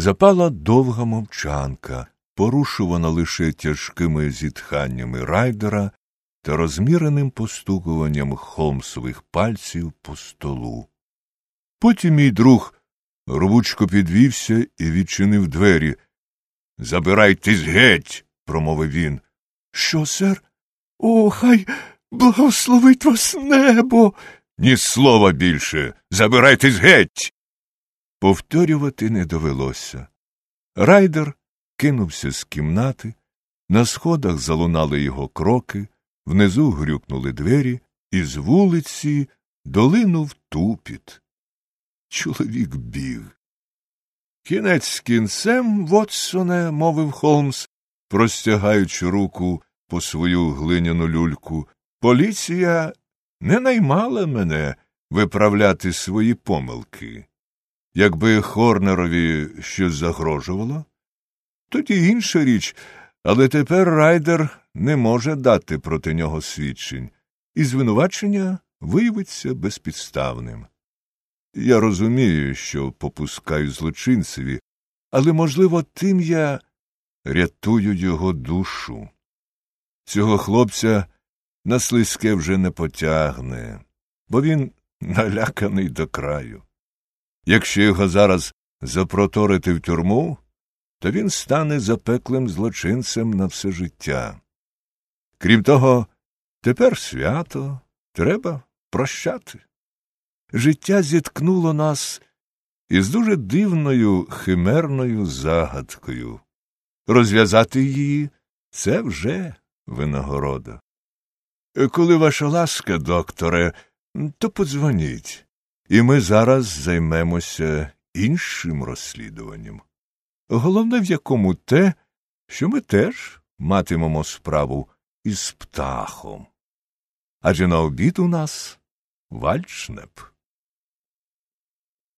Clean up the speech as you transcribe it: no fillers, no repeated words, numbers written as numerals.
Запала довга мовчанка, порушувана лише тяжкими зітханнями Райдера та розміреним постукуванням Холмсових пальців по столу. Потім мій друг рвучко підвівся і відчинив двері. «Забирайтесь геть!» – промовив він. «Що, сер? О, хай благословить вас небо!» «Ні слова більше! Забирайтесь геть!» Повторювати не довелося. Райдер кинувся з кімнати, на сходах залунали його кроки, внизу грюкнули двері, і з вулиці долинув тупіт. Чоловік біг. «Кінець з кінцем, Вотсоне», – мовив Холмс, простягаючи руку по свою глиняну люльку, «поліція не наймала мене виправляти свої помилки. Якби Хорнерові щось загрожувало, тоді інша річ, але тепер Райдер не може дати проти нього свідчень, і звинувачення виявиться безпідставним. Я розумію, що попускаю злочинцеві, але, можливо, тим я рятую його душу. Цього хлопця на слизьке вже не потягне, бо він наляканий до краю. Якщо його зараз запроторити в тюрму, то він стане запеклим злочинцем на все життя. Крім того, тепер свято, треба прощати. Життя зіткнуло нас із дуже дивною химерною загадкою. Розв'язати її – це вже винагорода. Коли ваша ласка, докторе, то подзвоніть, і ми зараз займемося іншим розслідуванням. Головне в якому те, що ми теж матимемо справу із птахом. Адже на обід у нас вальшнеп.